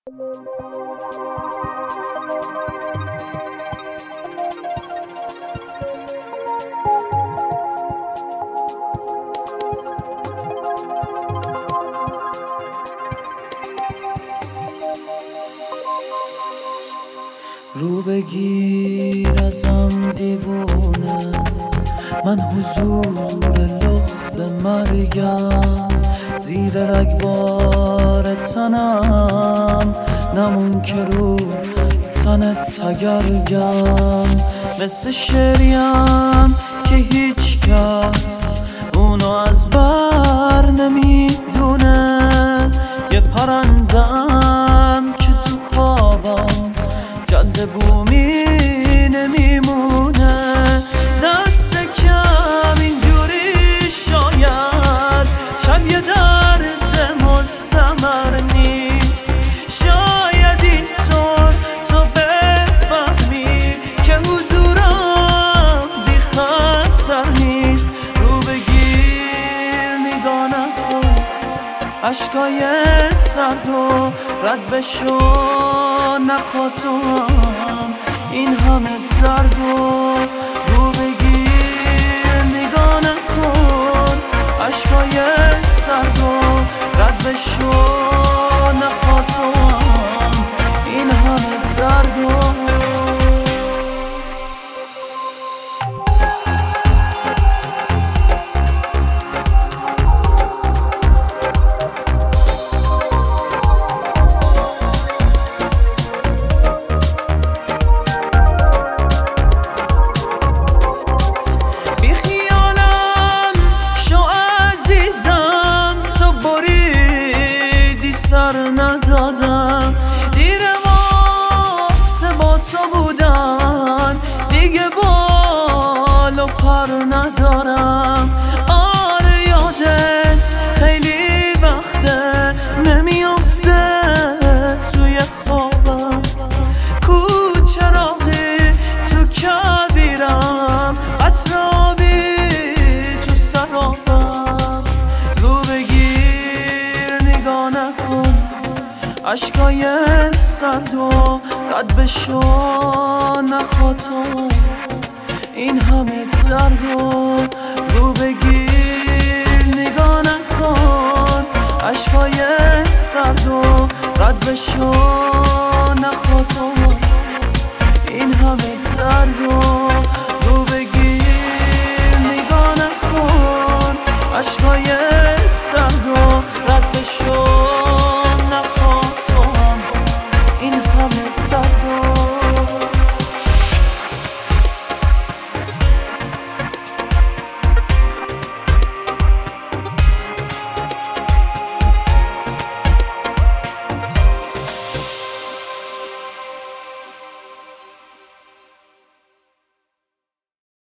رو بگیر ازم دیوونه، من حضور لخت مرگم، زیر رگبار تنم نمون که رو تنت تگرگم، مثل شعریم که هیچ کس اونو از بر نمیدونه، یه پرندم که تو خوابم جاده بومی نمیمونه، دست کم اینجوری شاید شب یه درد مستمر نیست، شاید اینطور تو بفهمی که حضورم بی خطر نیست. رو بگیر نگاه نکن، اشکای سرد و رد بشو، نخواد تو هم این همه درد و رو بگیر نگاه نکن، اشکای سرد و رد بشو، نخواد تو هم این همه درد و سر ندادم، دیر واسه با تو بودن، دیگه بال و پر ندارم. آره یادت خیلی وقته نمیافته توی خوابم، کو چراغی تو کبیرم، قطرابی تو سرابم. رو بگیر نگاه نکن، اشکای سرد و رد بشو، نخواد تو این همه درد و رو بگیر نگاه نکن، اشکای سرد و رد بشو،